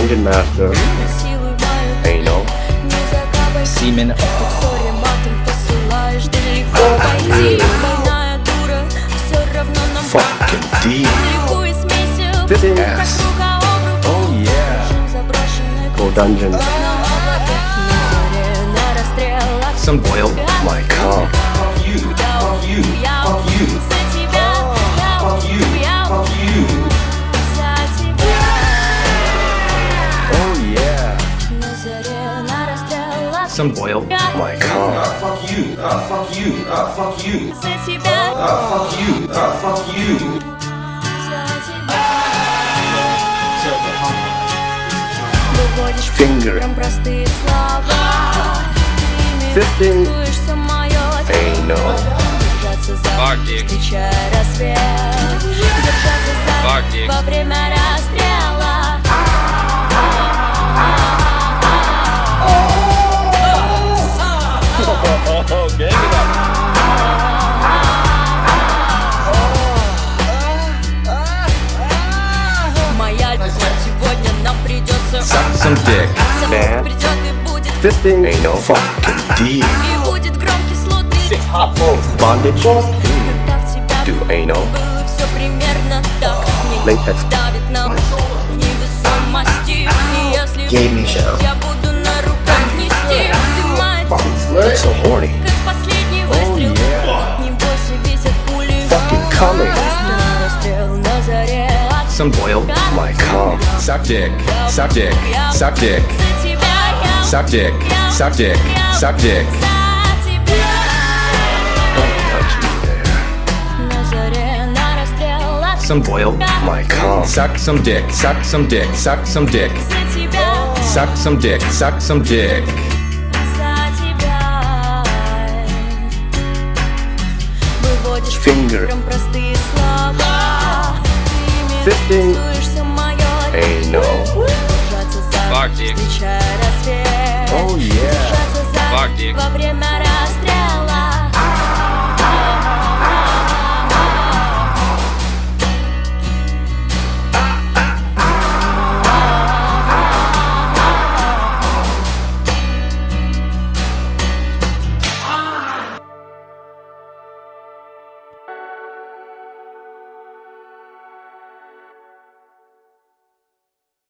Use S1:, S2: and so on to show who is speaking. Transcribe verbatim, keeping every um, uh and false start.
S1: Dungeon Master. Anal.
S2: Semen.
S1: Fucking D. Fisting ass.
S2: Oh yeah.
S1: Go dungeon.
S2: Some boiled.
S1: My cock.
S3: Fuck you, fuck you, fuck you, fuck you, fuck you.
S2: Oh yeah. Some boiled.
S1: My cock.
S3: Fuck you, uh, fuck you, uh, fuck you, uh, fuck you, uh, fuck you.
S1: Finger. Fisting. Anal.
S4: Fuck dick. Fuck dick.
S2: Suck some dick.
S1: Man. Fisting. Anal. Fucking D. Bondage. Do anal. Latex. Gave me show. That's so horny.
S2: Oh yeah.
S1: Fucking coming.
S2: Some boiled.
S1: My cock.
S2: Suck dick. Suck dick. Suck dick. Suck dick. Suck dick. Suck dick.
S1: Don't touch me there.
S2: Some boiled.
S1: My cock.
S2: Suck some dick. Suck some dick. Suck some dick. Suck some dick. Suck some dick.
S1: Finger. Fisting. Anal.
S4: Fuck dick.
S2: Oh yeah.
S4: Fuck dick.